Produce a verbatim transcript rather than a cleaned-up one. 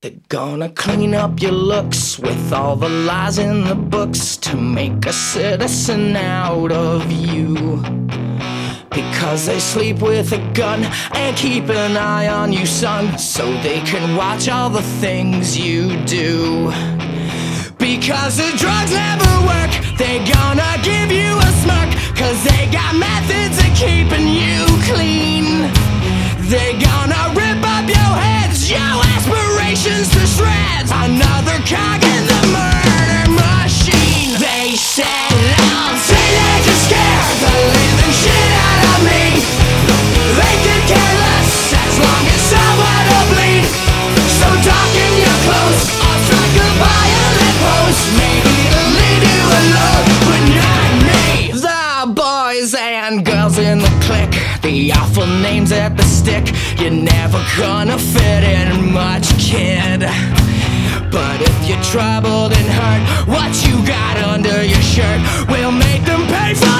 They're gonna clean up your looks with all the lies in the books to make a citizen out of you. Because they sleep with a gun and keep an eye on you, son, so they can watch all the things you do. Because the drugs never work, they gonna give you a smirk, cause they got methods of keeping you clean. They gonna rip up your heads, your aspirations to shreds, another cog in the murder machine. They said I'm teenage and scared the living shit out of me. They could care less as long as someone will bleed. So darken your clothes or strike a violent pose, maybe it'll lead you alone, but not me. The boys and girls in the clique, the awful names at the stick, you're never gonna fit in much, kid. But if you're troubled and hurt, what you got under your shirt will make them pay for